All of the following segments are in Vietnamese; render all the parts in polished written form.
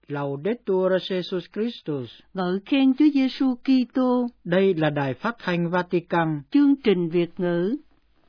Laudetur Jesus Christus. Ngợi khen Chúa Giêsu Kitô. Đây là Đài Phát thanh Vatican. Chương trình Việt ngữ.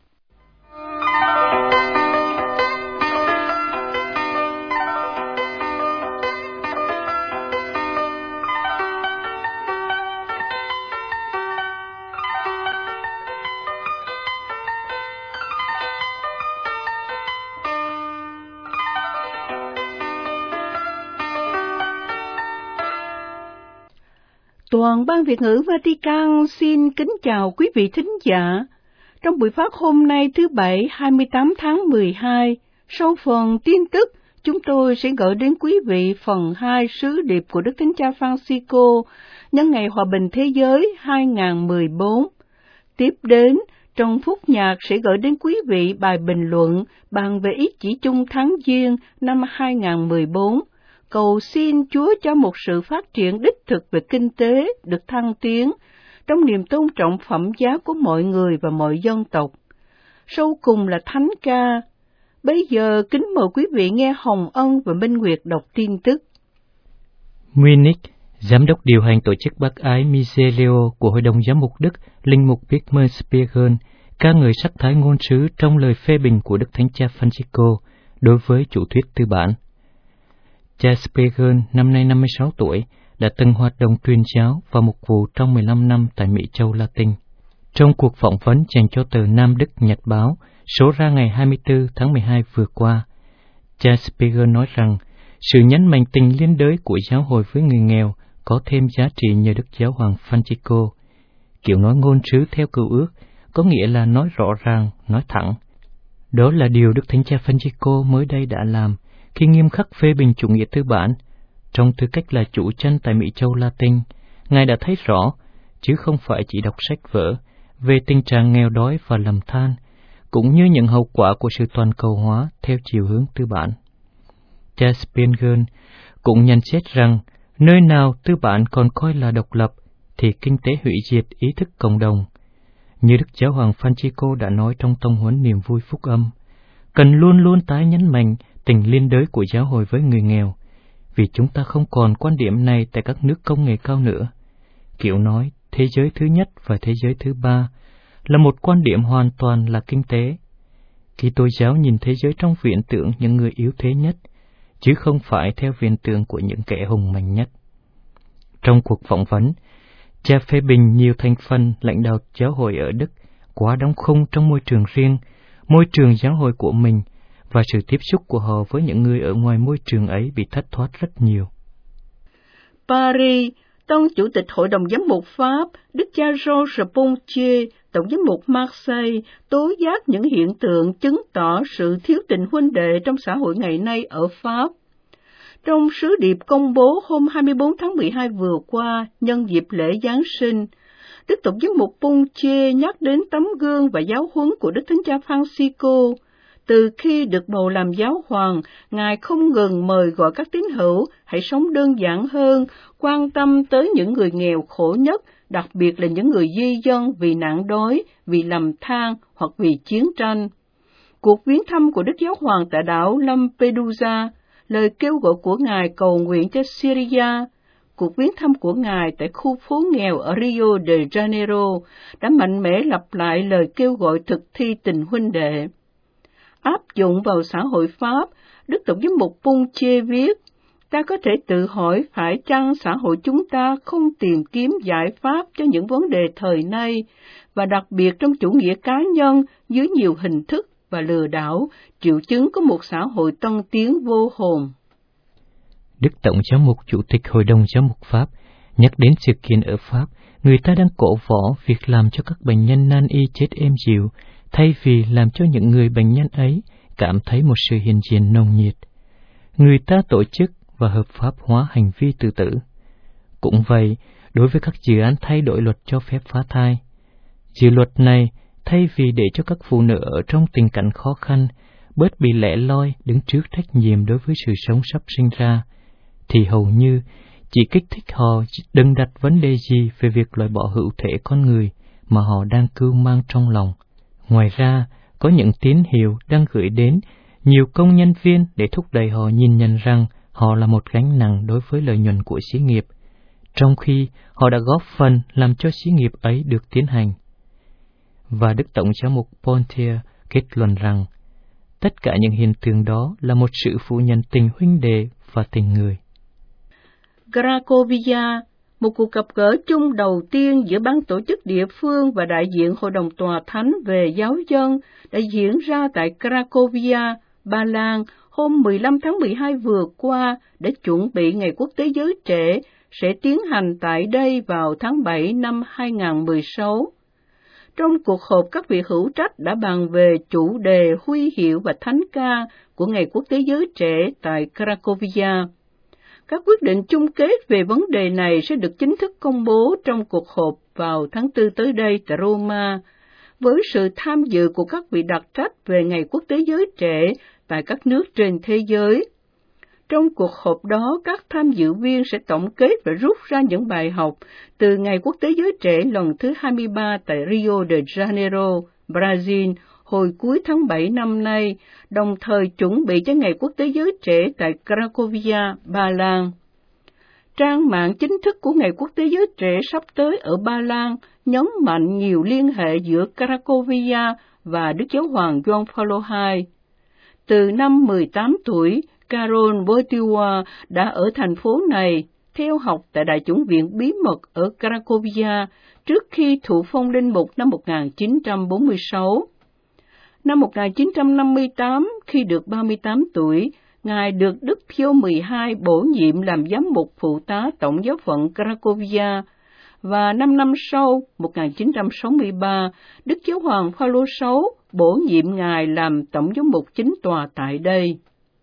Toàn ban Việt ngữ Vatican xin kính chào quý vị thính giả. Trong buổi phát hôm nay thứ Bảy 28 tháng 12, sau phần tin tức, chúng tôi sẽ gửi đến quý vị phần 2 sứ điệp của Đức Thánh Cha Francisco nhân ngày Hòa bình Thế giới 2014. Tiếp đến, trong phút nhạc sẽ gửi đến quý vị bài bình luận bàn về ý chỉ chung tháng Giêng năm 2014. Cầu xin Chúa cho một sự phát triển đích thực về kinh tế được thăng tiến trong niềm tôn trọng phẩm giá của mọi người và mọi dân tộc. Sau cùng là thánh ca. Bây giờ kính mời quý vị nghe Hồng Ân và Minh Nguyệt đọc tin tức. Munich, giám đốc điều hành tổ chức bác ái Miserleo của Hội đồng Giám mục Đức, linh mục Wittmer Spiegel, ca ngợi sắc thái ngôn sứ trong lời phê bình của Đức Thánh Cha Francisco đối với chủ thuyết tư bản. Cha Spiegel, năm nay 56 tuổi, đã từng hoạt động truyền giáo và mục vụ trong 15 năm tại Mỹ Châu Latin. Trong cuộc phỏng vấn dành cho tờ Nam Đức Nhật báo, số ra ngày 24 tháng 12 vừa qua, cha Spiegel nói rằng sự nhấn mạnh tình liên đới của giáo hội với người nghèo có thêm giá trị nhờ Đức Giáo hoàng Francisco. Kiểu nói ngôn sứ theo Cựu Ước có nghĩa là nói rõ ràng, nói thẳng. Đó là điều Đức Thánh Cha Francisco mới đây đã làm khi nghiêm khắc phê bình chủ nghĩa tư bản. Trong tư cách là chủ chân tại Mỹ Châu Latin, Ngài đã thấy rõ, chứ không phải chỉ đọc sách vở, về tình trạng nghèo đói và lầm than, cũng như những hậu quả của sự toàn cầu hóa theo chiều hướng tư bản. Cha Spiegel cũng nhận xét rằng, nơi nào tư bản còn coi là độc lập, thì kinh tế hủy diệt ý thức cộng đồng. Như Đức Giáo hoàng Francisco đã nói trong tông huấn niềm vui phúc âm, cần luôn luôn tái nhấn mạnh tình liên đới của giáo hội với người nghèo, vì chúng ta không còn quan điểm này tại các nước công nghệ cao nữa. Kiểu nói thế giới thứ nhất và thế giới thứ ba là một quan điểm hoàn toàn là kinh tế. Kitô giáo nhìn thế giới trong viễn tượng những người yếu thế nhất, chứ không phải theo viễn tượng của những kẻ hùng mạnh nhất. Trong cuộc phỏng vấn, cha phê bình nhiều thành phần lãnh đạo giáo hội ở Đức quá đóng khung trong môi trường riêng, môi trường giáo hội của mình, và sự tiếp xúc của họ với những người ở ngoài môi trường ấy bị thất thoát rất nhiều. Paris, Tân Chủ tịch Hội đồng Giám mục Pháp, Đức cha Georges Pontier, Tổng giám mục Marseille, tố giác những hiện tượng chứng tỏ sự thiếu tình huynh đệ trong xã hội ngày nay ở Pháp. Trong sứ điệp công bố hôm 24 tháng 12 vừa qua, nhân dịp lễ Giáng sinh, Đức Tổng giám mục Pontier nhắc đến tấm gương và giáo huấn của Đức Thánh cha Francisco. Từ khi được bầu làm giáo hoàng, Ngài không ngừng mời gọi các tín hữu hãy sống đơn giản hơn, quan tâm tới những người nghèo khổ nhất, đặc biệt là những người di dân vì nạn đói, vì lầm than hoặc vì chiến tranh. Cuộc viếng thăm của Đức Giáo hoàng tại đảo Lampedusa, lời kêu gọi của Ngài cầu nguyện cho Syria, cuộc viếng thăm của Ngài tại khu phố nghèo ở Rio de Janeiro đã mạnh mẽ lặp lại lời kêu gọi thực thi tình huynh đệ. Áp dụng vào xã hội Pháp, Đức Tổng giám mục Pontier viết, ta có thể tự hỏi phải chăng xã hội chúng ta không tìm kiếm giải pháp cho những vấn đề thời nay, và đặc biệt trong chủ nghĩa cá nhân dưới nhiều hình thức và lừa đảo, triệu chứng của một xã hội tân tiến vô hồn. Đức Tổng giám mục Chủ tịch Hội đồng Giám mục Pháp nhắc đến sự kiện ở Pháp, người ta đang cổ võ việc làm cho các bệnh nhân nan y chết êm dịu, thay vì làm cho những người bệnh nhân ấy cảm thấy một sự hiện diện nồng nhiệt. Người ta tổ chức và hợp pháp hóa hành vi tự tử. Cũng vậy, đối với các dự án thay đổi luật cho phép phá thai. Dự luật này, thay vì để cho các phụ nữ ở trong tình cảnh khó khăn, bớt bị lẻ loi đứng trước trách nhiệm đối với sự sống sắp sinh ra, thì hầu như chỉ kích thích họ đừng đặt vấn đề gì về việc loại bỏ hữu thể con người mà họ đang cưu mang trong lòng. Ngoài ra, có những tín hiệu đang gửi đến nhiều công nhân viên để thúc đẩy họ nhìn nhận rằng họ là một gánh nặng đối với lợi nhuận của xí nghiệp, trong khi họ đã góp phần làm cho xí nghiệp ấy được tiến hành. Và Đức Tổng giám mục Pontier kết luận rằng, tất cả những hiện tượng đó là một sự phủ nhận tình huynh đệ và tình người. Cracovia, một cuộc gặp gỡ chung đầu tiên giữa ban tổ chức địa phương và đại diện Hội đồng Tòa Thánh về giáo dân đã diễn ra tại Cracovia, Ba Lan hôm 15 tháng 12 vừa qua để chuẩn bị Ngày Quốc tế Giới Trẻ sẽ tiến hành tại đây vào tháng 7 năm 2016. Trong cuộc họp, các vị hữu trách đã bàn về chủ đề huy hiệu và thánh ca của Ngày Quốc tế Giới Trẻ tại Cracovia. Các quyết định chung kết về vấn đề này sẽ được chính thức công bố trong cuộc họp vào tháng 4 tới đây tại Roma, với sự tham dự của các vị đặc trách về Ngày Quốc tế Giới Trẻ tại các nước trên thế giới. Trong cuộc họp đó, các tham dự viên sẽ tổng kết và rút ra những bài học từ Ngày Quốc tế Giới Trẻ lần thứ 23 tại Rio de Janeiro, Brazil, hồi cuối tháng 7 năm nay, đồng thời chuẩn bị cho Ngày Quốc tế Giới Trẻ tại Cracovia, Ba Lan. Trang mạng chính thức của Ngày Quốc tế Giới Trẻ sắp tới ở Ba Lan nhấn mạnh nhiều liên hệ giữa Cracovia và Đức Giáo hoàng Gioan Phaolô II. Từ năm 18 tuổi, Karol Wojtyła đã ở thành phố này theo học tại Đại chủng viện bí mật ở Cracovia trước khi thụ phong linh mục năm 1946. Năm 1958, khi được 38 tuổi, Ngài được Đức Pio XII bổ nhiệm làm giám mục phụ tá Tổng giáo phận Cracovia, và 5 năm sau, 1963, Đức Giáo hoàng Phaolô VI bổ nhiệm Ngài làm Tổng giám mục chính tòa tại đây.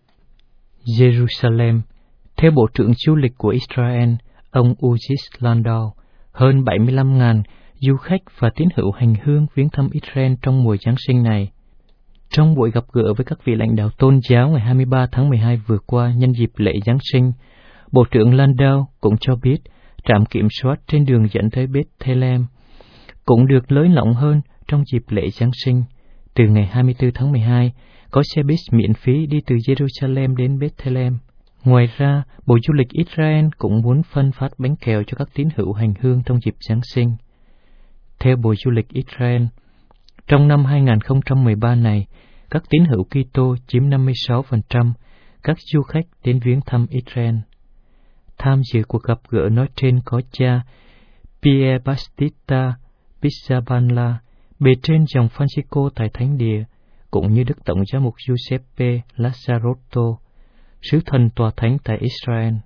Jerusalem. Theo Bộ trưởng Du lịch của Israel, ông Uzi Landau, hơn 75.000 du khách và tín hữu hành hương viếng thăm Israel trong mùa Giáng sinh này. Trong buổi gặp gỡ với các vị lãnh đạo tôn giáo ngày 23 tháng 12 vừa qua nhân dịp lễ Giáng sinh, Bộ trưởng Landau cũng cho biết trạm kiểm soát trên đường dẫn tới Bethlehem cũng được nới lỏng hơn trong dịp lễ Giáng sinh. Từ ngày 24 tháng 12, có xe buýt miễn phí đi từ Jerusalem đến Bethlehem. Ngoài ra, Bộ Du lịch Israel cũng muốn phân phát bánh kẹo cho các tín hữu hành hương trong dịp Giáng sinh. Theo Bộ Du lịch Israel, trong năm 2013 này, các tín hữu Kitô chiếm 56% các du khách đến viếng thăm Israel. Tham dự cuộc gặp gỡ nói trên có cha Pier Battista Pizzaballa, bề trên dòng Francisco tại Thánh Địa, cũng như Đức Tổng giám mục Giuseppe Lazzarotto, sứ thần tòa thánh tại Israel.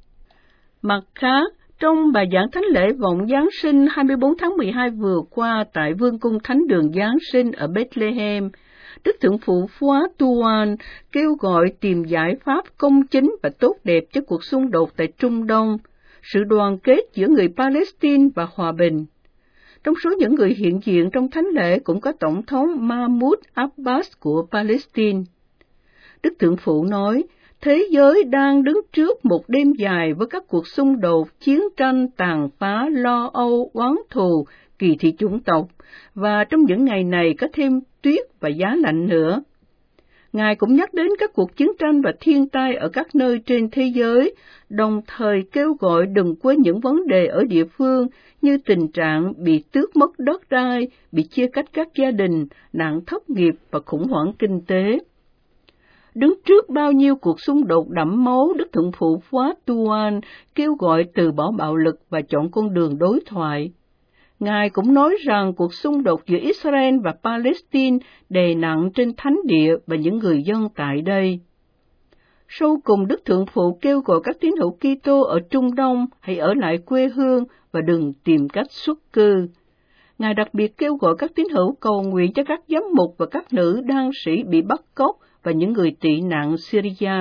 Mặt khác, trong bài giảng thánh lễ vọng Giáng sinh 24 tháng 12 vừa qua tại Vương cung Thánh đường Giáng sinh ở Bethlehem, Đức Thượng phụ Phóa Tuan kêu gọi tìm giải pháp công chính và tốt đẹp cho cuộc xung đột tại Trung Đông, sự đoàn kết giữa người Palestine và hòa bình. Trong số những người hiện diện trong thánh lễ cũng có Tổng thống Mahmoud Abbas của Palestine. Đức Thượng phụ nói, thế giới đang đứng trước một đêm dài với các cuộc xung đột, chiến tranh, tàn phá, lo âu, oán thù, kỳ thị chủng tộc, và trong những ngày này có thêm tuyết và giá lạnh nữa. Ngài cũng nhắc đến các cuộc chiến tranh và thiên tai ở các nơi trên thế giới, đồng thời kêu gọi đừng quên những vấn đề ở địa phương như tình trạng bị tước mất đất đai, bị chia cách các gia đình, nạn thất nghiệp và khủng hoảng kinh tế. Đứng trước bao nhiêu cuộc xung đột đẫm máu, Đức Thượng phụ Phóa Tuan kêu gọi từ bỏ bạo lực và chọn con đường đối thoại. Ngài cũng nói rằng cuộc xung đột giữa Israel và Palestine đè nặng trên thánh địa và những người dân tại đây. Sau cùng, Đức Thượng phụ kêu gọi các tín hữu Kitô ở Trung Đông hãy ở lại quê hương và đừng tìm cách xuất cư. Ngài đặc biệt kêu gọi các tín hữu cầu nguyện cho các giám mục và các nữ đan sĩ bị bắt cóc và những người tị nạn Syria.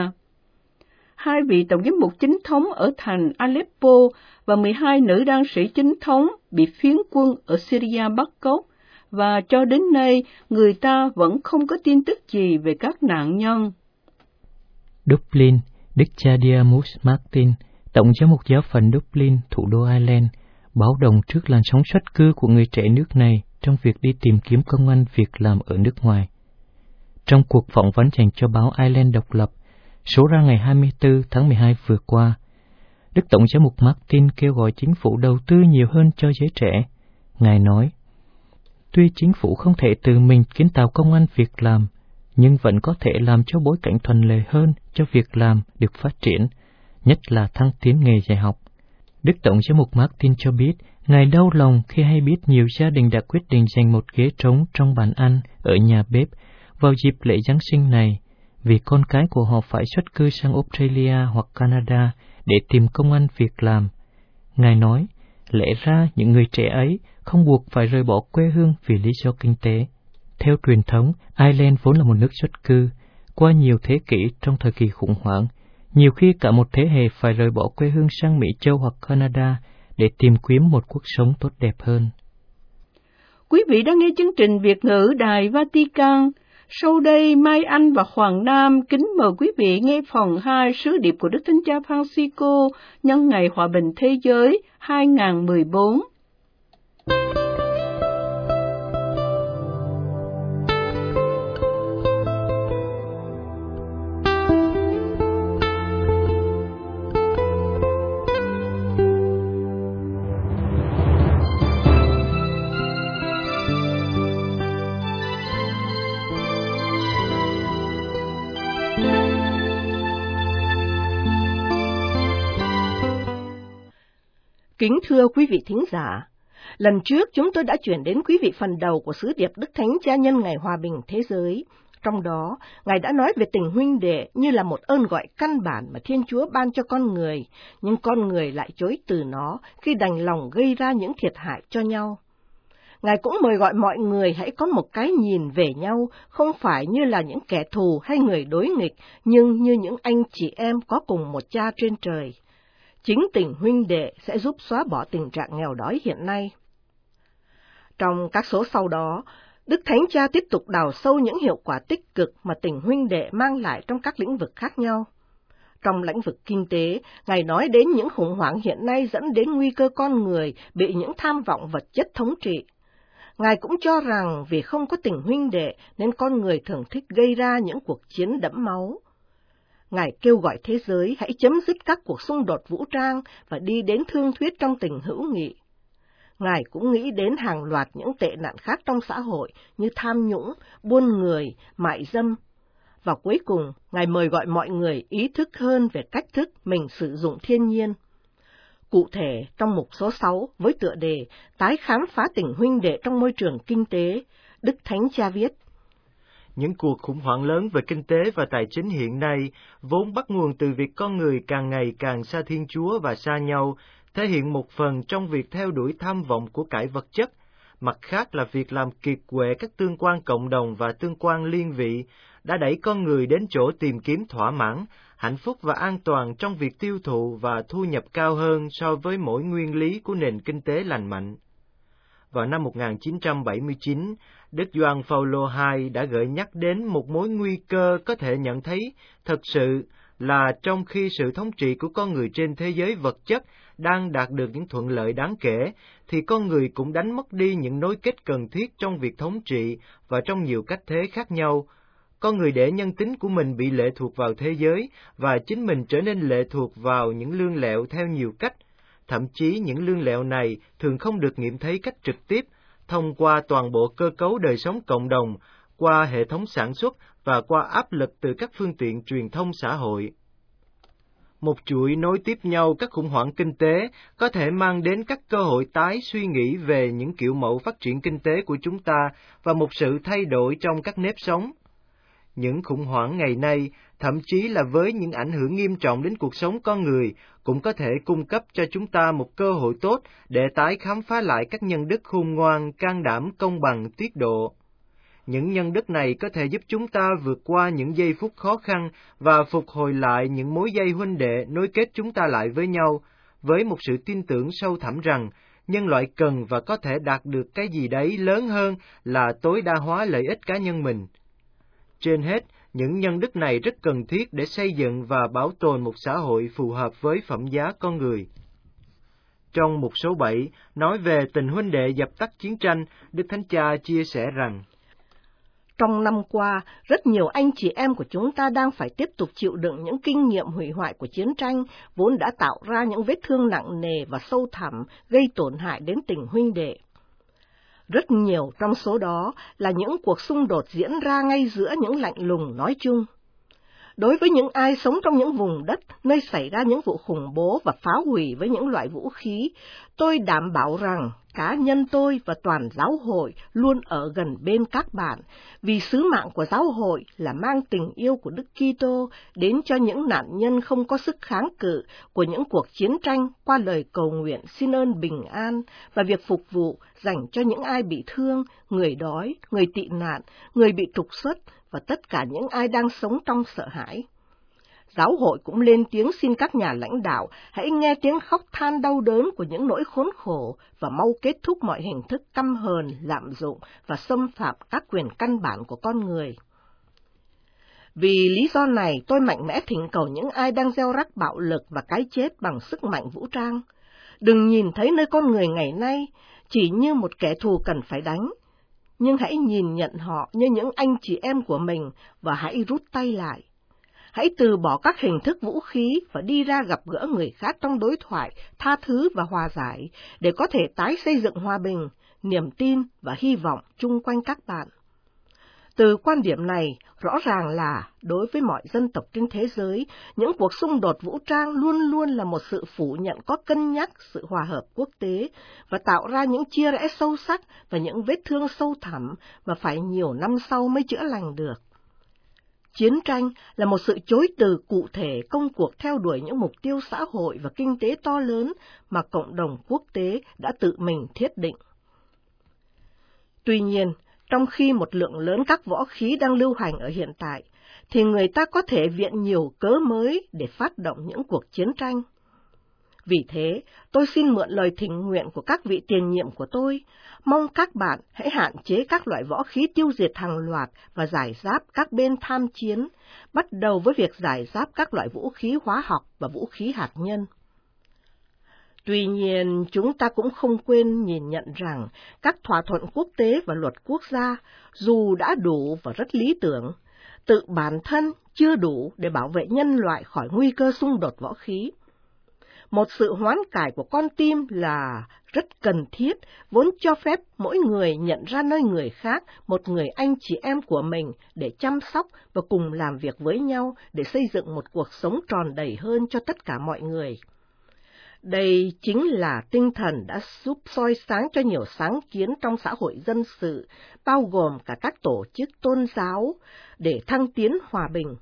2 vị tổng giám mục chính thống ở thành Aleppo và 12 nữ đan sĩ chính thống bị phiến quân ở Syria bắt cóc, và cho đến nay người ta vẫn không có tin tức gì về các nạn nhân. Dublin, Đức cha Diarmuid Martin, Tổng giám mục giáo phận Dublin, thủ đô Ireland, báo động trước làn sóng xuất cư của người trẻ nước này trong việc đi tìm kiếm công ăn việc làm ở nước ngoài. Trong cuộc phỏng vấn dành cho báo Ireland độc lập, số ra ngày 24 tháng 12 vừa qua. Đức Tổng giám mục Martin kêu gọi chính phủ đầu tư nhiều hơn cho giới trẻ. Ngài nói, tuy chính phủ không thể từ mình kiến tạo công ăn việc làm, nhưng vẫn có thể làm cho bối cảnh thuận lợi hơn cho việc làm được phát triển, nhất là thăng tiến nghề dạy học. Đức Tổng giám mục Martin cho biết, Ngài đau lòng khi hay biết nhiều gia đình đã quyết định dành một ghế trống trong bàn ăn ở nhà bếp vào dịp lễ Giáng sinh này, vì con cái của họ phải xuất cư sang Australia hoặc Canada để tìm công ăn việc làm. Ngài nói, lẽ ra những người trẻ ấy không buộc phải rời bỏ quê hương vì lý do kinh tế. Theo truyền thống, Ireland vốn là một nước xuất cư. Qua nhiều thế kỷ trong thời kỳ khủng hoảng, nhiều khi cả một thế hệ phải rời bỏ quê hương sang Mỹ Châu hoặc Canada để tìm kiếm một cuộc sống tốt đẹp hơn. Quý vị đang nghe chương trình Việt ngữ Đài Vatican. Sau đây, Mai Anh và Hoàng Nam kính mời quý vị nghe phần 2 sứ điệp của Đức Thánh Cha Francisco nhân ngày Hòa bình Thế giới 2014. Kính thưa quý vị thính giả, lần trước chúng tôi đã chuyển đến quý vị phần đầu của sứ điệp Đức Thánh Cha nhân ngày Hòa bình Thế giới. Trong đó, Ngài đã nói về tình huynh đệ như là một ơn gọi căn bản mà Thiên Chúa ban cho con người, nhưng con người lại chối từ nó khi đành lòng gây ra những thiệt hại cho nhau. Ngài cũng mời gọi mọi người hãy có một cái nhìn về nhau, không phải như là những kẻ thù hay người đối nghịch, nhưng như những anh chị em có cùng một cha trên trời. Chính tình huynh đệ sẽ giúp xóa bỏ tình trạng nghèo đói hiện nay. Trong các số sau đó, Đức Thánh Cha tiếp tục đào sâu những hiệu quả tích cực mà tình huynh đệ mang lại trong các lĩnh vực khác nhau. Trong lĩnh vực kinh tế, Ngài nói đến những khủng hoảng hiện nay dẫn đến nguy cơ con người bị những tham vọng vật chất thống trị. Ngài cũng cho rằng vì không có tình huynh đệ nên con người thường thích gây ra những cuộc chiến đẫm máu. Ngài kêu gọi thế giới hãy chấm dứt các cuộc xung đột vũ trang và đi đến thương thuyết trong tình hữu nghị. Ngài cũng nghĩ đến hàng loạt những tệ nạn khác trong xã hội như tham nhũng, buôn người, mại dâm. Và cuối cùng, Ngài mời gọi mọi người ý thức hơn về cách thức mình sử dụng thiên nhiên. Cụ thể, trong mục số 6 với tựa đề Tái khám phá tình huynh đệ trong môi trường kinh tế, Đức Thánh Cha viết: Những cuộc khủng hoảng lớn về kinh tế và tài chính hiện nay vốn bắt nguồn từ việc con người càng ngày càng xa Thiên Chúa và xa nhau, thể hiện một phần trong việc theo đuổi tham vọng của cải vật chất, mặt khác là việc làm kiệt quệ các tương quan cộng đồng và tương quan liên vị, đã đẩy con người đến chỗ tìm kiếm thỏa mãn, hạnh phúc và an toàn trong việc tiêu thụ và thu nhập cao hơn so với mỗi nguyên lý của nền kinh tế lành mạnh. Vào năm 1979, Đức Gioan Phaolô II đã gợi nhắc đến một mối nguy cơ có thể nhận thấy thật sự là trong khi sự thống trị của con người trên thế giới vật chất đang đạt được những thuận lợi đáng kể, thì con người cũng đánh mất đi những nối kết cần thiết trong việc thống trị và trong nhiều cách thế khác nhau. Con người để nhân tính của mình bị lệ thuộc vào thế giới và chính mình trở nên lệ thuộc vào những lương lẹo theo nhiều cách. Thậm chí những lương lẹo này thường không được nghiệm thấy cách trực tiếp, thông qua toàn bộ cơ cấu đời sống cộng đồng, qua hệ thống sản xuất và qua áp lực từ các phương tiện truyền thông xã hội. Một chuỗi nối tiếp nhau các khủng hoảng kinh tế có thể mang đến các cơ hội tái suy nghĩ về những kiểu mẫu phát triển kinh tế của chúng ta và một sự thay đổi trong các nếp sống. Những khủng hoảng ngày nay, thậm chí là với những ảnh hưởng nghiêm trọng đến cuộc sống con người, cũng có thể cung cấp cho chúng ta một cơ hội tốt để tái khám phá lại các nhân đức khôn ngoan, can đảm, công bằng, tiết độ. Những nhân đức này có thể giúp chúng ta vượt qua những giây phút khó khăn và phục hồi lại những mối dây huynh đệ nối kết chúng ta lại với nhau, với một sự tin tưởng sâu thẳm rằng nhân loại cần và có thể đạt được cái gì đấy lớn hơn là tối đa hóa lợi ích cá nhân mình. Trên hết, những nhân đức này rất cần thiết để xây dựng và bảo tồn một xã hội phù hợp với phẩm giá con người. Trong mục số 7, nói về tình huynh đệ dập tắt chiến tranh, Đức Thánh Cha chia sẻ rằng: Trong năm qua, rất nhiều anh chị em của chúng ta đang phải tiếp tục chịu đựng những kinh nghiệm hủy hoại của chiến tranh, vốn đã tạo ra những vết thương nặng nề và sâu thẳm, gây tổn hại đến tình huynh đệ. Rất nhiều trong số đó là những cuộc xung đột diễn ra ngay giữa những lạnh lùng nói chung. Đối với những ai sống trong những vùng đất nơi xảy ra những vụ khủng bố và phá hủy với những loại vũ khí, tôi đảm bảo rằng cá nhân tôi và toàn giáo hội luôn ở gần bên các bạn, vì sứ mạng của giáo hội là mang tình yêu của Đức Kitô đến cho những nạn nhân không có sức kháng cự của những cuộc chiến tranh qua lời cầu nguyện xin ơn bình an và việc phục vụ dành cho những ai bị thương, người đói, người tị nạn, người bị trục xuất và tất cả những ai đang sống trong sợ hãi. Giáo hội cũng lên tiếng xin các nhà lãnh đạo hãy nghe tiếng khóc than đau đớn của những nỗi khốn khổ và mau kết thúc mọi hình thức căm hờn, lạm dụng và xâm phạm các quyền căn bản của con người. Vì lý do này, tôi mạnh mẽ thỉnh cầu những ai đang gieo rắc bạo lực và cái chết bằng sức mạnh vũ trang. Đừng nhìn thấy nơi con người ngày nay chỉ như một kẻ thù cần phải đánh, nhưng hãy nhìn nhận họ như những anh chị em của mình và hãy rút tay lại. Hãy từ bỏ các hình thức vũ khí và đi ra gặp gỡ người khác trong đối thoại, tha thứ và hòa giải, để có thể tái xây dựng hòa bình, niềm tin và hy vọng chung quanh các bạn. Từ quan điểm này, rõ ràng là đối với mọi dân tộc trên thế giới, những cuộc xung đột vũ trang luôn luôn là một sự phủ nhận có cân nhắc sự hòa hợp quốc tế và tạo ra những chia rẽ sâu sắc và những vết thương sâu thẳm mà phải nhiều năm sau mới chữa lành được. Chiến tranh là một sự chối từ cụ thể công cuộc theo đuổi những mục tiêu xã hội và kinh tế to lớn mà cộng đồng quốc tế đã tự mình thiết định. Tuy nhiên, trong khi một lượng lớn các võ khí đang lưu hành ở hiện tại, thì người ta có thể viện nhiều cớ mới để phát động những cuộc chiến tranh. Vì thế, tôi xin mượn lời thỉnh nguyện của các vị tiền nhiệm của tôi, mong các bạn hãy hạn chế các loại võ khí tiêu diệt hàng loạt và giải giáp các bên tham chiến, bắt đầu với việc giải giáp các loại vũ khí hóa học và vũ khí hạt nhân. Tuy nhiên, chúng ta cũng không quên nhìn nhận rằng các thỏa thuận quốc tế và luật quốc gia, dù đã đủ và rất lý tưởng, tự bản thân chưa đủ để bảo vệ nhân loại khỏi nguy cơ xung đột võ khí. Một sự hoán cải của con tim là rất cần thiết, vốn cho phép mỗi người nhận ra nơi người khác một người anh chị em của mình để chăm sóc và cùng làm việc với nhau để xây dựng một cuộc sống tròn đầy hơn cho tất cả mọi người. Đây chính là tinh thần đã giúp soi sáng cho nhiều sáng kiến trong xã hội dân sự, bao gồm cả các tổ chức tôn giáo, để thăng tiến hòa bình.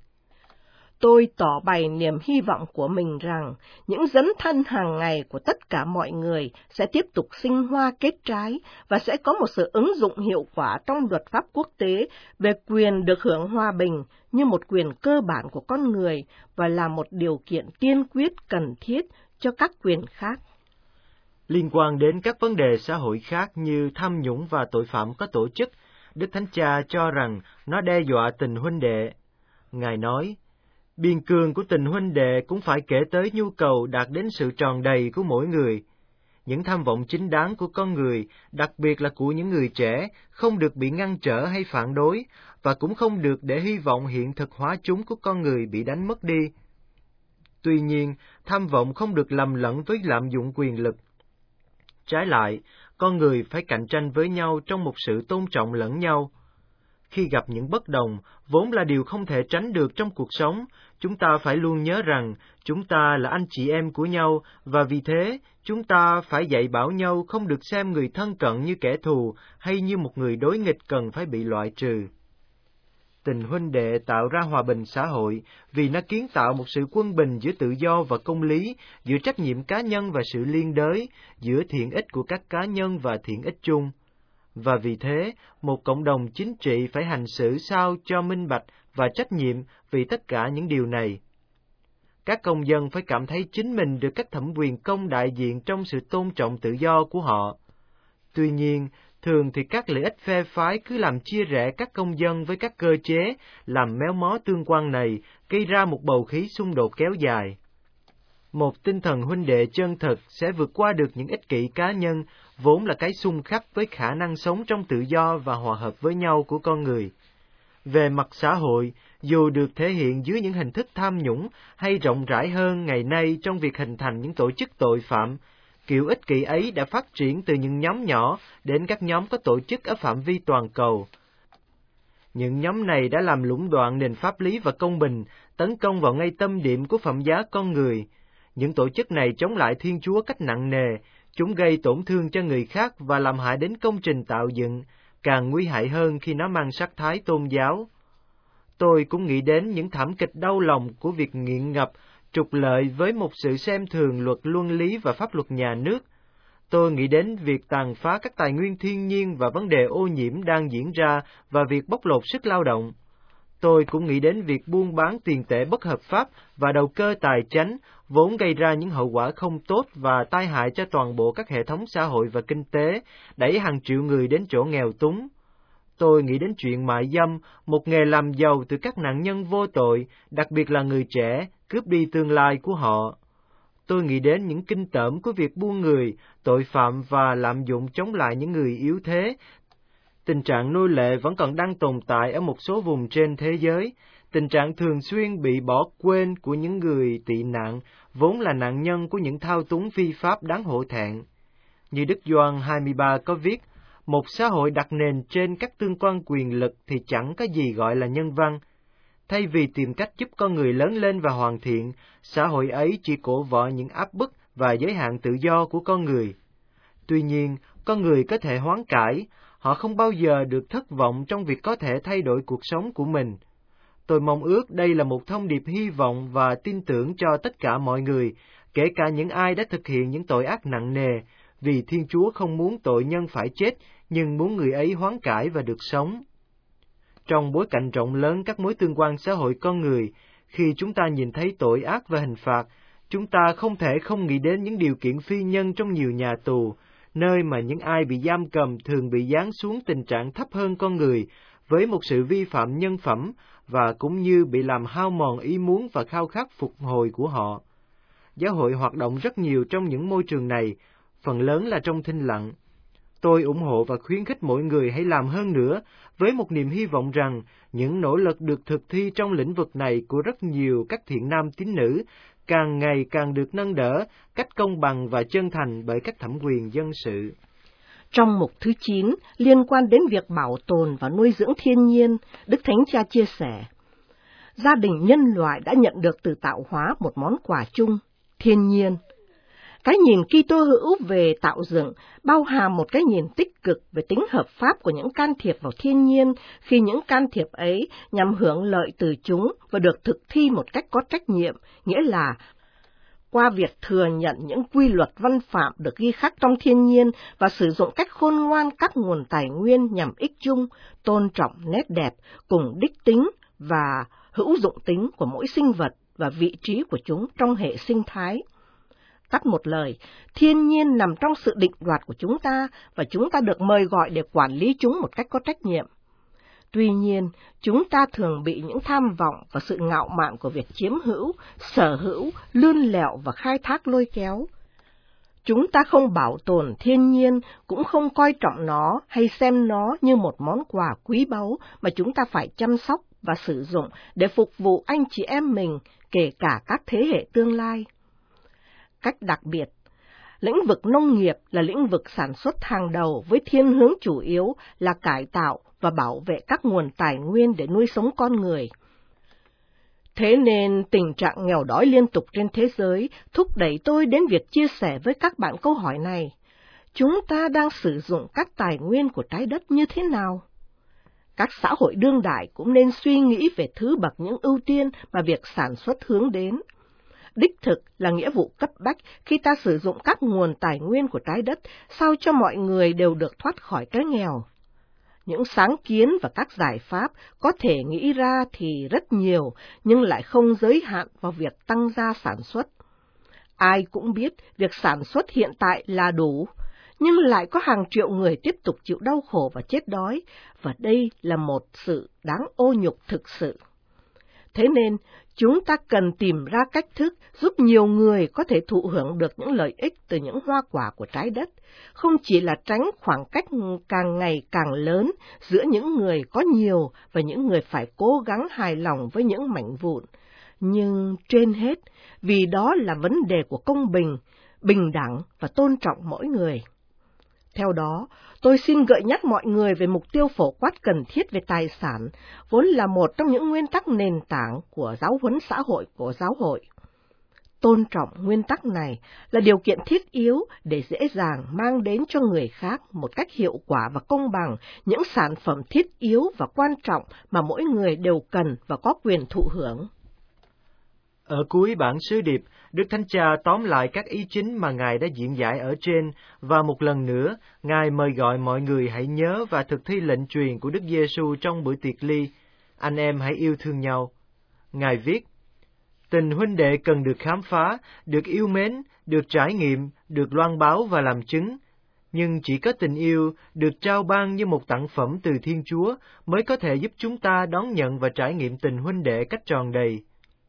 Tôi tỏ bày niềm hy vọng của mình rằng những dấn thân hàng ngày của tất cả mọi người sẽ tiếp tục sinh hoa kết trái và sẽ có một sự ứng dụng hiệu quả trong luật pháp quốc tế về quyền được hưởng hòa bình như một quyền cơ bản của con người và là một điều kiện tiên quyết cần thiết cho các quyền khác. Liên quan đến các vấn đề xã hội khác như tham nhũng và tội phạm có tổ chức, Đức Thánh Cha cho rằng nó đe dọa tình huynh đệ. Ngài nói, biên cương của tình huynh đệ cũng phải kể tới nhu cầu đạt đến sự tròn đầy của mỗi người. Những tham vọng chính đáng của con người, đặc biệt là của những người trẻ, không được bị ngăn trở hay phản đối, và cũng không được để hy vọng hiện thực hóa chúng của con người bị đánh mất đi. Tuy nhiên, tham vọng không được lầm lẫn với lạm dụng quyền lực. Trái lại, con người phải cạnh tranh với nhau trong một sự tôn trọng lẫn nhau. Khi gặp những bất đồng, vốn là điều không thể tránh được trong cuộc sống, chúng ta phải luôn nhớ rằng chúng ta là anh chị em của nhau, và vì thế, chúng ta phải dạy bảo nhau không được xem người thân cận như kẻ thù hay như một người đối nghịch cần phải bị loại trừ. Tình huynh đệ tạo ra hòa bình xã hội vì nó kiến tạo một sự quân bình giữa tự do và công lý, giữa trách nhiệm cá nhân và sự liên đới, giữa thiện ích của các cá nhân và thiện ích chung. Và vì thế, một cộng đồng chính trị phải hành xử sao cho minh bạch và trách nhiệm vì tất cả những điều này. Các công dân phải cảm thấy chính mình được các thẩm quyền công đại diện trong sự tôn trọng tự do của họ. Tuy nhiên, thường thì các lợi ích phe phái cứ làm chia rẽ các công dân với các cơ chế, làm méo mó tương quan này, gây ra một bầu khí xung đột kéo dài. Một tinh thần huynh đệ chân thực sẽ vượt qua được những ích kỷ cá nhân, vốn là cái xung khắc với khả năng sống trong tự do và hòa hợp với nhau của con người. Về mặt xã hội, dù được thể hiện dưới những hình thức tham nhũng hay rộng rãi hơn ngày nay trong việc hình thành những tổ chức tội phạm, kiểu ích kỷ ấy đã phát triển từ những nhóm nhỏ đến các nhóm có tổ chức ở phạm vi toàn cầu. Những nhóm này đã làm lũng đoạn nền pháp lý và công bình, tấn công vào ngay tâm điểm của phẩm giá con người. Những tổ chức này chống lại Thiên Chúa cách nặng nề, chúng gây tổn thương cho người khác và làm hại đến công trình tạo dựng, càng nguy hại hơn khi nó mang sắc thái tôn giáo. Tôi cũng nghĩ đến những thảm kịch đau lòng của việc nghiện ngập, trục lợi với một sự xem thường luật luân lý và pháp luật nhà nước. Tôi nghĩ đến việc tàn phá các tài nguyên thiên nhiên và vấn đề ô nhiễm đang diễn ra và việc bóc lột sức lao động. Tôi cũng nghĩ đến việc buôn bán tiền tệ bất hợp pháp và đầu cơ tài chánh, vốn gây ra những hậu quả không tốt và tai hại cho toàn bộ các hệ thống xã hội và kinh tế, đẩy hàng triệu người đến chỗ nghèo túng. Tôi nghĩ đến chuyện mại dâm, một nghề làm giàu từ các nạn nhân vô tội, đặc biệt là người trẻ, cướp đi tương lai của họ. Tôi nghĩ đến những kinh tởm của việc buôn người, tội phạm và lạm dụng chống lại những người yếu thế. Tình trạng nô lệ vẫn còn đang tồn tại ở một số vùng trên thế giới. Tình trạng thường xuyên bị bỏ quên của những người tị nạn, vốn là nạn nhân của những thao túng phi pháp đáng hổ thẹn. Như Đức Gioan 23 có viết, một xã hội đặt nền trên các tương quan quyền lực thì chẳng có gì gọi là nhân văn. Thay vì tìm cách giúp con người lớn lên và hoàn thiện, xã hội ấy chỉ cổ võ những áp bức và giới hạn tự do của con người. Tuy nhiên, con người có thể hoán cải, họ không bao giờ được thất vọng trong việc có thể thay đổi cuộc sống của mình. Tôi mong ước đây là một thông điệp hy vọng và tin tưởng cho tất cả mọi người, kể cả những ai đã thực hiện những tội ác nặng nề, vì Thiên Chúa không muốn tội nhân phải chết, nhưng muốn người ấy hoán cải và được sống. Trong bối cảnh rộng lớn các mối tương quan xã hội con người, khi chúng ta nhìn thấy tội ác và hình phạt, chúng ta không thể không nghĩ đến những điều kiện phi nhân trong nhiều nhà tù, nơi mà những ai bị giam cầm thường bị giáng xuống tình trạng thấp hơn con người, với một sự vi phạm nhân phẩm, và cũng như bị làm hao mòn ý muốn và khao khát phục hồi của họ. Giáo hội hoạt động rất nhiều trong những môi trường này, phần lớn là trong thinh lặng. Tôi ủng hộ và khuyến khích mỗi người hãy làm hơn nữa, với một niềm hy vọng rằng những nỗ lực được thực thi trong lĩnh vực này của rất nhiều các thiện nam tín nữ càng ngày càng được nâng đỡ, cách công bằng và chân thành bởi các thẩm quyền dân sự. Trong mục thứ 9, liên quan đến việc bảo tồn và nuôi dưỡng thiên nhiên, Đức Thánh Cha chia sẻ, gia đình nhân loại đã nhận được từ tạo hóa một món quà chung, thiên nhiên. Cái nhìn Kitô hữu về tạo dựng bao hàm một cái nhìn tích cực về tính hợp pháp của những can thiệp vào thiên nhiên, khi những can thiệp ấy nhằm hưởng lợi từ chúng và được thực thi một cách có trách nhiệm, nghĩa là qua việc thừa nhận những quy luật văn phạm được ghi khắc trong thiên nhiên và sử dụng cách khôn ngoan các nguồn tài nguyên nhằm ích chung, tôn trọng nét đẹp cùng đích tính và hữu dụng tính của mỗi sinh vật và vị trí của chúng trong hệ sinh thái. Tắt một lời, thiên nhiên nằm trong sự định đoạt của chúng ta và chúng ta được mời gọi để quản lý chúng một cách có trách nhiệm. Tuy nhiên, chúng ta thường bị những tham vọng và sự ngạo mạn của việc chiếm hữu, sở hữu, lươn lẹo và khai thác lôi kéo. Chúng ta không bảo tồn thiên nhiên, cũng không coi trọng nó hay xem nó như một món quà quý báu mà chúng ta phải chăm sóc và sử dụng để phục vụ anh chị em mình, kể cả các thế hệ tương lai. Cách đặc biệt, lĩnh vực nông nghiệp là lĩnh vực sản xuất hàng đầu với thiên hướng chủ yếu là cải tạo và bảo vệ các nguồn tài nguyên để nuôi sống con người. Thế nên tình trạng nghèo đói liên tục trên thế giới thúc đẩy tôi đến việc chia sẻ với các bạn câu hỏi này. Chúng ta đang sử dụng các tài nguyên của trái đất như thế nào? Các xã hội đương đại cũng nên suy nghĩ về thứ bậc những ưu tiên mà việc sản xuất hướng đến. Đích thực là nghĩa vụ cấp bách khi ta sử dụng các nguồn tài nguyên của trái đất sao cho mọi người đều được thoát khỏi cái nghèo. Những sáng kiến và các giải pháp có thể nghĩ ra thì rất nhiều, nhưng lại không giới hạn vào việc tăng gia sản xuất. Ai cũng biết việc sản xuất hiện tại là đủ, nhưng lại có hàng triệu người tiếp tục chịu đau khổ và chết đói, và đây là một sự đáng ô nhục thực sự. Thế nên, Chúng ta cần tìm ra cách thức giúp nhiều người có thể thụ hưởng được những lợi ích từ những hoa quả của trái đất, không chỉ là tránh khoảng cách càng ngày càng lớn giữa những người có nhiều và những người phải cố gắng hài lòng với những mảnh vụn, nhưng trên hết, vì đó là vấn đề của công bình, bình đẳng và tôn trọng mỗi người. Theo đó, tôi xin gợi nhắc mọi người về mục tiêu phổ quát cần thiết về tài sản, vốn là một trong những nguyên tắc nền tảng của giáo huấn xã hội của giáo hội. Tôn trọng nguyên tắc này là điều kiện thiết yếu để dễ dàng mang đến cho người khác một cách hiệu quả và công bằng những sản phẩm thiết yếu và quan trọng mà mỗi người đều cần và có quyền thụ hưởng. Ở cuối bản sứ điệp, Đức Thánh Cha tóm lại các ý chính mà Ngài đã diễn giải ở trên, và một lần nữa, Ngài mời gọi mọi người hãy nhớ và thực thi lệnh truyền của Đức Giêsu trong bữa tiệc ly: anh em hãy yêu thương nhau. Ngài viết: tình huynh đệ cần được khám phá, được yêu mến, được trải nghiệm, được loan báo và làm chứng. Nhưng chỉ có tình yêu được trao ban như một tặng phẩm từ Thiên Chúa mới có thể giúp chúng ta đón nhận và trải nghiệm tình huynh đệ cách tròn đầy.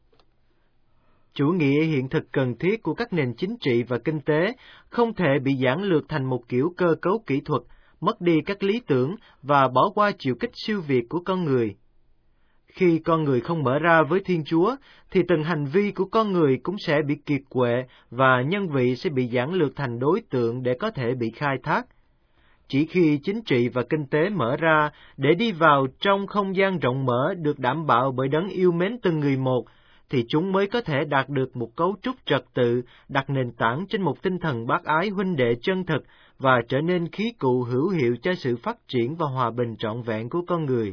Chủ nghĩa hiện thực cần thiết của các nền chính trị và kinh tế không thể bị giản lược thành một kiểu cơ cấu kỹ thuật, mất đi các lý tưởng và bỏ qua chiều kích siêu việt của con người. Khi con người không mở ra với Thiên Chúa, thì từng hành vi của con người cũng sẽ bị kiệt quệ và nhân vị sẽ bị giản lược thành đối tượng để có thể bị khai thác. Chỉ khi chính trị và kinh tế mở ra để đi vào trong không gian rộng mở được đảm bảo bởi đấng yêu mến từng người một, thì chúng mới có thể đạt được một cấu trúc trật tự, đặt nền tảng trên một tinh thần bác ái huynh đệ chân thực và trở nên khí cụ hữu hiệu cho sự phát triển và hòa bình trọn vẹn của con người.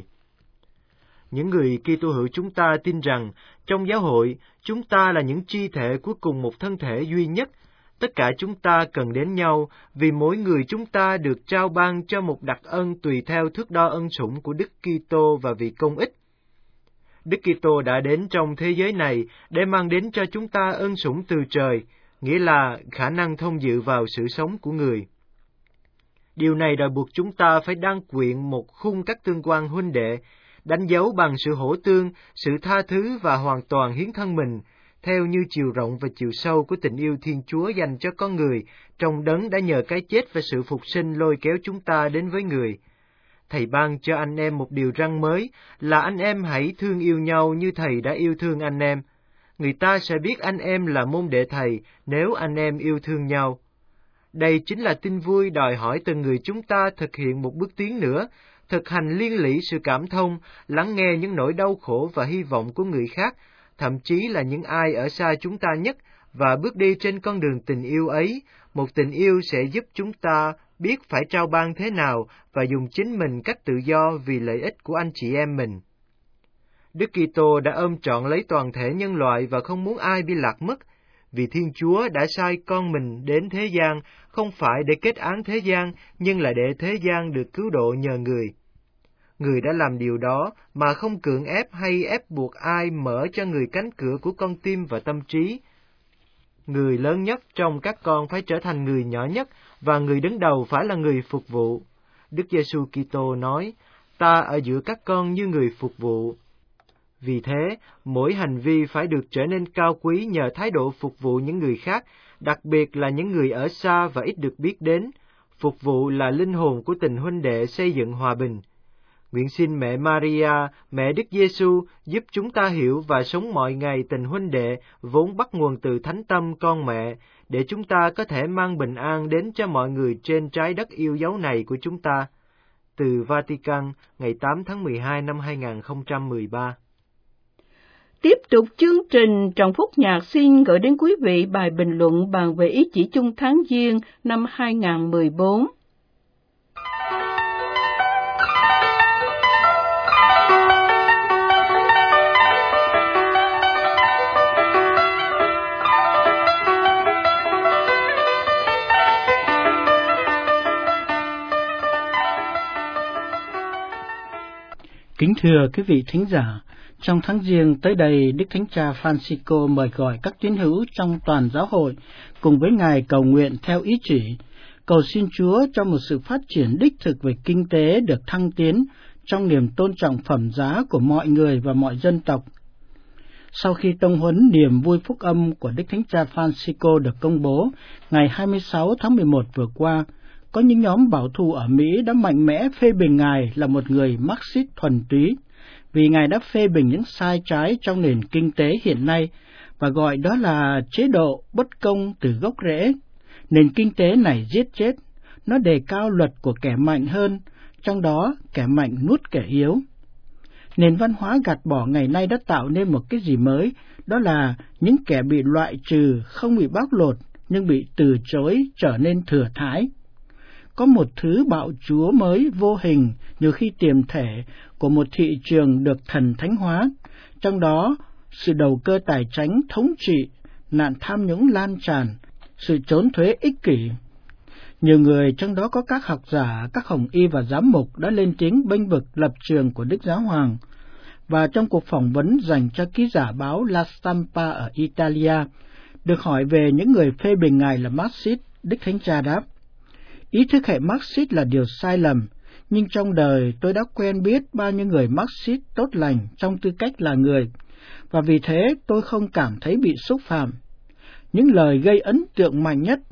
Những người Kitô hữu chúng ta tin rằng, trong giáo hội, chúng ta là những chi thể của cùng một thân thể duy nhất. Tất cả chúng ta cần đến nhau vì mỗi người chúng ta được trao ban cho một đặc ân tùy theo thước đo ân sủng của Đức Kitô và vì công ích. Đức Kitô đã đến trong thế giới này để mang đến cho chúng ta ân sủng từ trời, nghĩa là khả năng thông dự vào sự sống của người. Điều này đòi buộc chúng ta phải đan quyện một khung các tương quan huynh đệ, đánh dấu bằng sự hỗ tương, sự tha thứ và hoàn toàn hiến thân mình, theo như chiều rộng và chiều sâu của tình yêu Thiên Chúa dành cho con người, trong đấng đã nhờ cái chết và sự phục sinh lôi kéo chúng ta đến với người. Thầy ban cho anh em một điều răn mới là anh em hãy thương yêu nhau như Thầy đã yêu thương anh em. Người ta sẽ biết anh em là môn đệ Thầy nếu anh em yêu thương nhau. Đây chính là tin vui đòi hỏi từng người chúng ta thực hiện một bước tiến nữa, thực hành liên lỉ sự cảm thông, lắng nghe những nỗi đau khổ và hy vọng của người khác, thậm chí là những ai ở xa chúng ta nhất, và bước đi trên con đường tình yêu ấy. Một tình yêu sẽ giúp chúng ta biết phải trao ban thế nào và dùng chính mình cách tự do vì lợi ích của anh chị em mình. Đức Kitô đã ôm trọn lấy toàn thể nhân loại và không muốn ai bị lạc mất, vì Thiên Chúa đã sai con mình đến thế gian, không phải để kết án thế gian, nhưng là để thế gian được cứu độ nhờ người. Người đã làm điều đó mà không cưỡng ép hay ép buộc ai mở cho người cánh cửa của con tim và tâm trí. Người lớn nhất trong các con phải trở thành người nhỏ nhất, và người đứng đầu phải là người phục vụ. Đức Giêsu Kitô nói, ta ở giữa các con như người phục vụ. Vì thế, mỗi hành vi phải được trở nên cao quý nhờ thái độ phục vụ những người khác, đặc biệt là những người ở xa và ít được biết đến. Phục vụ là linh hồn của tình huynh đệ xây dựng hòa bình. Nguyện xin mẹ Maria, mẹ Đức Giêsu giúp chúng ta hiểu và sống mọi ngày tình huynh đệ vốn bắt nguồn từ thánh tâm con mẹ, để chúng ta có thể mang bình an đến cho mọi người trên trái đất yêu dấu này của chúng ta. Từ Vatican, ngày 8 tháng 12 năm 2013. Tiếp tục chương trình, trong phút nhạc xin gửi đến quý vị bài bình luận bàn về ý chỉ chung tháng Giêng năm 2014. Kính thưa quý vị thính giả, trong tháng Giêng tới đây, Đức Thánh Cha Francisco mời gọi các tín hữu trong toàn giáo hội cùng với Ngài cầu nguyện theo ý chỉ, cầu xin Chúa cho một sự phát triển đích thực về kinh tế được thăng tiến trong niềm tôn trọng phẩm giá của mọi người và mọi dân tộc. Sau khi tông huấn niềm vui phúc âm của Đức Thánh Cha Francisco được công bố ngày 26 tháng 11 vừa qua, có những nhóm bảo thủ ở Mỹ đã mạnh mẽ phê bình Ngài là một người Marxist thuần túy, vì Ngài đã phê bình những sai trái trong nền kinh tế hiện nay và gọi đó là chế độ bất công từ gốc rễ. Nền kinh tế này giết chết, nó đề cao luật của kẻ mạnh hơn, trong đó kẻ mạnh nuốt kẻ yếu. Nền văn hóa gạt bỏ ngày nay đã tạo nên một cái gì mới, đó là những kẻ bị loại trừ không bị bóc lột, nhưng bị từ chối trở nên thừa thãi. Có một thứ bạo chúa mới vô hình nhiều khi tiềm thể của một thị trường được thần thánh hóa, trong đó sự đầu cơ tài chánh thống trị, nạn tham nhũng lan tràn, sự trốn thuế ích kỷ. Nhiều người, trong đó có các học giả, các hồng y và giám mục đã lên tiếng bênh vực lập trường của Đức Giáo Hoàng. Và trong cuộc phỏng vấn dành cho ký giả báo La Stampa ở Italia, được hỏi về những người phê bình Ngài là Marxist, Đức Thánh Cha đáp: ý thức hệ Marxist là điều sai lầm, nhưng trong đời tôi đã quen biết bao nhiêu người Marxist tốt lành trong tư cách là người, và vì thế tôi không cảm thấy bị xúc phạm. Những lời gây ấn tượng mạnh nhất